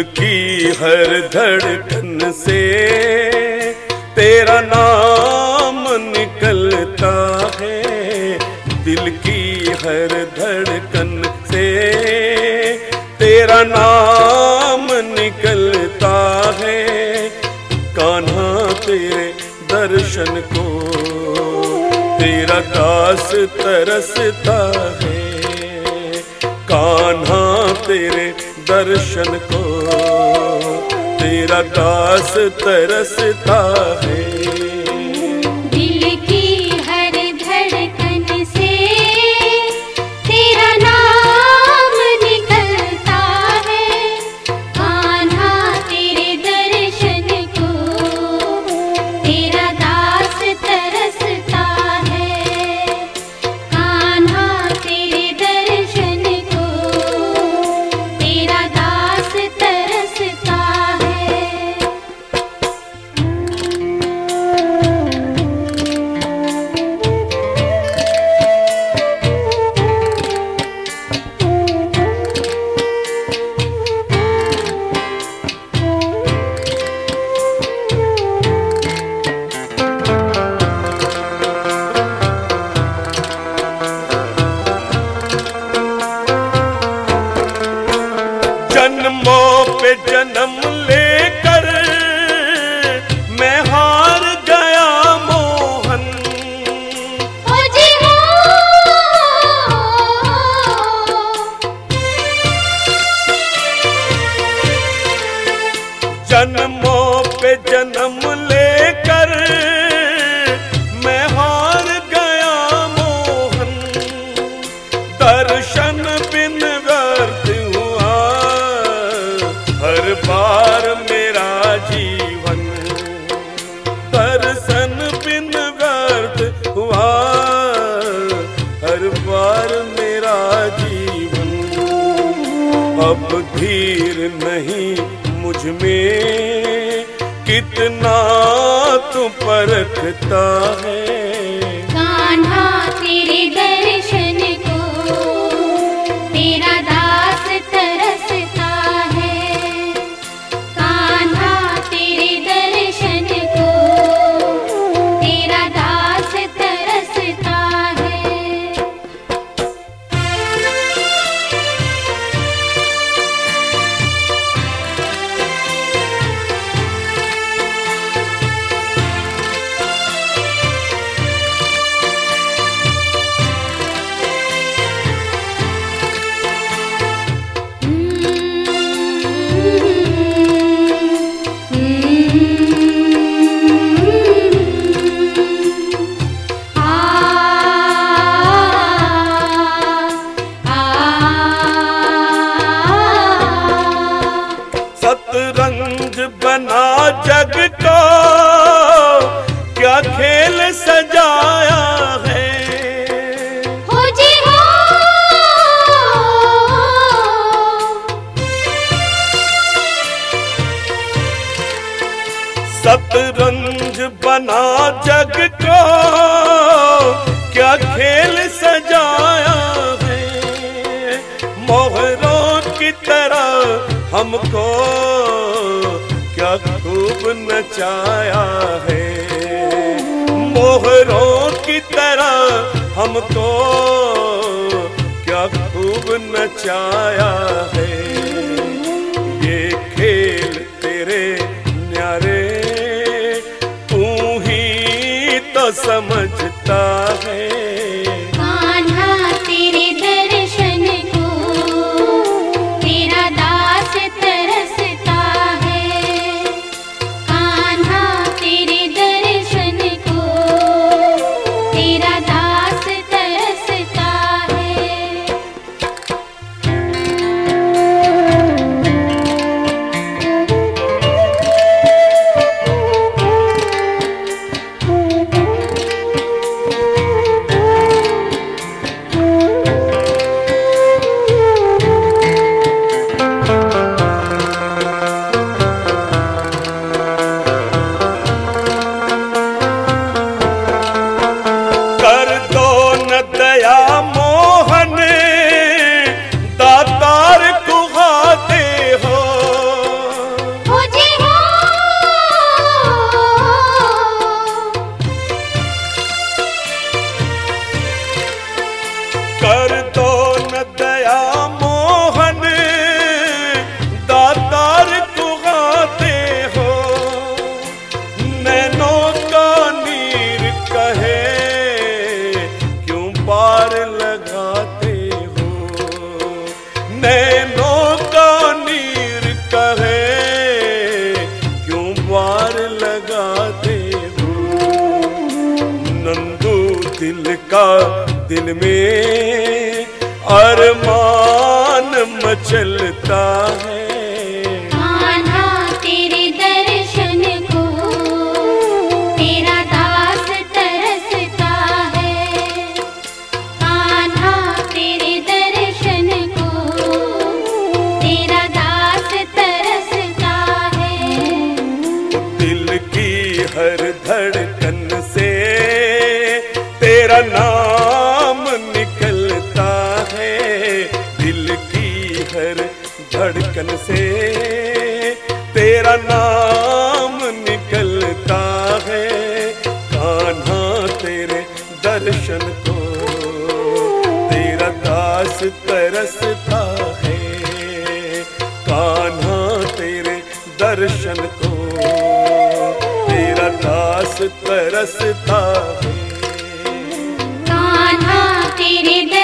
दिल की हर धड़कन से तेरा नाम निकलता है, दिल की हर धड़कन से तेरा नाम निकलता है। कान्हा तेरे दर्शन को तेरा दास तरसता है, कान्हा तेरे दर्शन को तेरा दास तरसता है। दिल की हर धड़कन से तेरा नाम निकलता है, कान्हा तेरे दर्शन को तेरा दास तरसता है, कान्हा तेरे दर्शन को तेरा दास तरसता है। जन्मों पे जन्म लेकर मैं हार गया मोहन, ओ जी हो, जन्मों पे जन्म लेकर मैं हार गया मोहन। दर्शन बिन व्यर्थ हुआ हर बार मेरा जीवन, दर्शन बिन व्यर्थ हुआ हर बार मेरा जीवन। अब धीर नहीं मुझ में कितना तू परखता है, कान्हा तेरे दर्शन को तेरा दास तरसता है, कान्हा तेरे दर्शन को तेरा दास तरसता है। सतरंज बना जग को क्या खेल सजाया है, हो जी हो, सतरंज बना जग को क्या खेल सजाया है। मोहरों की तरह हमको क्या खूब नचाया है, मोहरों की तरह हमको क्या खूब नचाया है। ये खेल तेरे न्यारे तू ही तो समझता है, कान्हा तेरे दर्शन को तेरा दास तरसता है, कान्हा तेरे दर्शन को तेरा दास तरसता है। का दिल में अरमान मचलता है। कान्हा तेरे दर्शन को तेरा दास तरसता है। कान्हा तेरे दर्शन को तेरा दास तरसता है। दिल की हर धड़कन से तेरा नाम निकलता है। दिल की हर धड़कन से तेरा नाम निकलता है। कान्हा तेरे दर्शन को तेरा दास तरसता है। कान्हा तेरे दर्शन को तेरा दास तरसता है। कान्हा तेरे